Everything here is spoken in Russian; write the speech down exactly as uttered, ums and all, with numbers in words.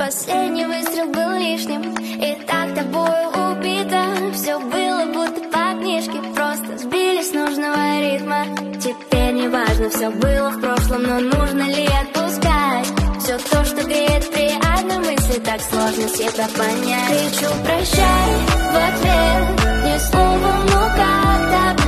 последний выстрел был лишним. И так тобою убито, все было будто по книжке. Просто сбились с нужного ритма. Теперь не важно, все было в прошлом, но нужно ли отпускать все то, что греет при одной мысли, так сложно себя понять. Кричу прощай в ответ, ни слова, ну как-то